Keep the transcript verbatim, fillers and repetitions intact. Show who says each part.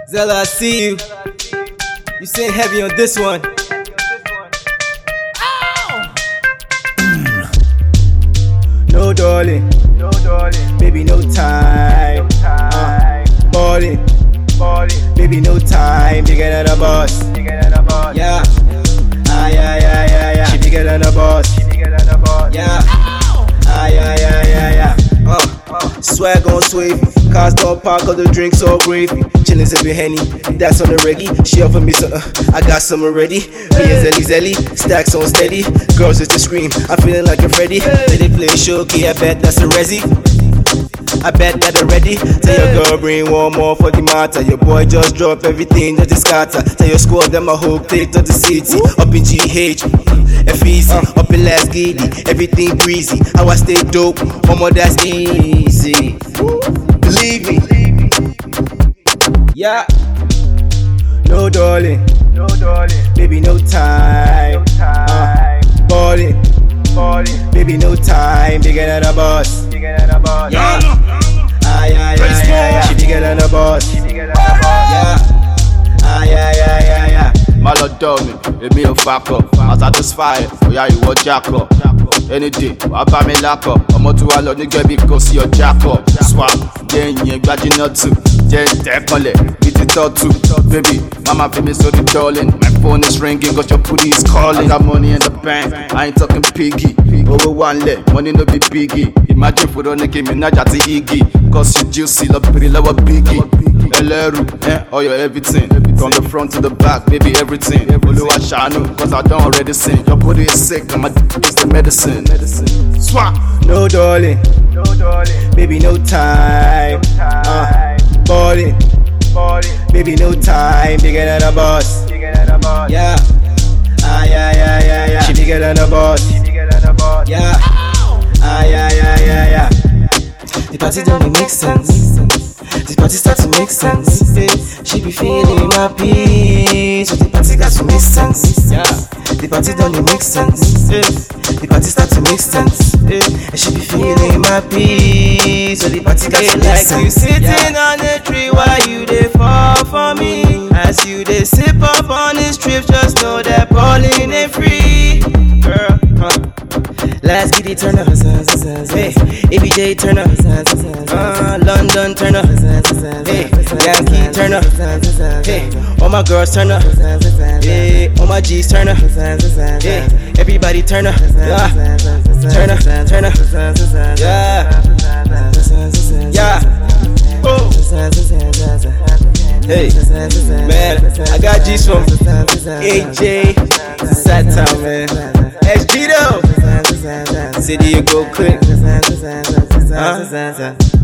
Speaker 1: Zella, I see you. You sitting heavy on this one. No darling,
Speaker 2: No darling,
Speaker 1: baby, no time.
Speaker 2: no time.
Speaker 1: Uh, ballin',
Speaker 2: Ballin',
Speaker 1: baby, no time. Bigger than a boss.
Speaker 2: bigger than a boss.
Speaker 1: Yeah. Ah, yeah, yeah, yeah, yeah. She bigger than a boss.
Speaker 2: Bigger than a boss.
Speaker 1: Yeah. Ah, yeah, yeah, yeah, yeah. Uh, swag on swavy. Cars don't park, all the drinks all gravy. Chillin' sippin' Henny, that's on the reggae. She offered me some, uh, I got some already. Me and Zelly Zelly, stacks on steady. Girls just to scream, I'm feeling like a Freddy. Did they play Shoki? I bet that's a resi. I bet that they're ready. Tell your girl bring one more for the matter. Your boy just drop everything just scatter. Tell your squad them I hope take to the city. Up in G H, F E C, up in Las Giddy. Everything breezy. How I stay dope, mama that's easy. Believe me. Yeah. No darling,
Speaker 2: No darling,
Speaker 1: baby no time.
Speaker 2: no time.
Speaker 1: Uh, ballin',
Speaker 2: Ballin',
Speaker 1: baby no time. Bigger than a boss.
Speaker 2: bigger than a boss.
Speaker 1: Yeah. Ah, yeah, yeah, yeah, yeah. She bigger than a boss.
Speaker 2: Bigger than a boss.
Speaker 1: Yeah. Ah, yeah, yeah, yeah, yeah.
Speaker 3: Má lọ dọ̀ mí, èmi ò fakọ̀, má satisfy ẹ̀, bóyá ìwọ jákọ̀. Any day, wàá bá mi lákọ̀, ọmọ tó wà lọ nígbẹ́ bí kò sí ọjà kọ̀. Swap, jẹ́ ìyẹn gbajúmọ̀ tù, jẹ́ ìtẹ́kọ̀lẹ̀ bí ti tọ́ tù. Baby, mama fi mi sórí darling, my phone is ringing, cause your booty is calling. I got money in the bank, I ain't talking piggy. Owó wà nlẹ̀, money no be biggie. Imagine fúnra ní kí Minaj àti Iggy, cause you juicy lọ bèrè lọ́wọ́ biggie. Ẹlẹ́rù, eh, all your everything, from the front to the back, baby everything. Olúwa ṣàánú, cause I don't already sing. Your booty is sick, and my d*** is the medicine. Swap.
Speaker 1: No darling,
Speaker 2: No darling,
Speaker 1: baby no time. Uh,
Speaker 2: time.
Speaker 1: ballin',
Speaker 2: Ballin',
Speaker 1: baby no time. Bigger than a boss.
Speaker 2: bigger than a boss.
Speaker 1: Yeah. Ah, yeah, yeah, yeah, yeah. She bigger than a boss.
Speaker 2: Bigger than a boss.
Speaker 1: Yeah. Ah, yeah, yeah, yeah, yeah. The party don't make sense. The party start to make sense. She be feeling my peace. So the party got to make sense. Yeah. The party don't make sense. The party start to make sense. And she be feeling my peace. So the party got to make
Speaker 4: like
Speaker 1: sense.
Speaker 4: you sitting
Speaker 1: Yeah.
Speaker 4: on a tree while you dey fall for me. As you dey sip up on this trip, just know that balling ain't free. Girl, huh?
Speaker 1: Let's get it turn up.
Speaker 4: Hey, A B J turn up. Uh, London turn up. Hey, Yankee turn up. Hey, all my girls turn up. Hey, all my G's turn up. Hey, everybody turn up. Yeah, turn up, turn up. Yeah, yeah. Oh.
Speaker 1: Hey, man, I got G's from A J, Satan, man. S G though. City, you go quick. Huh?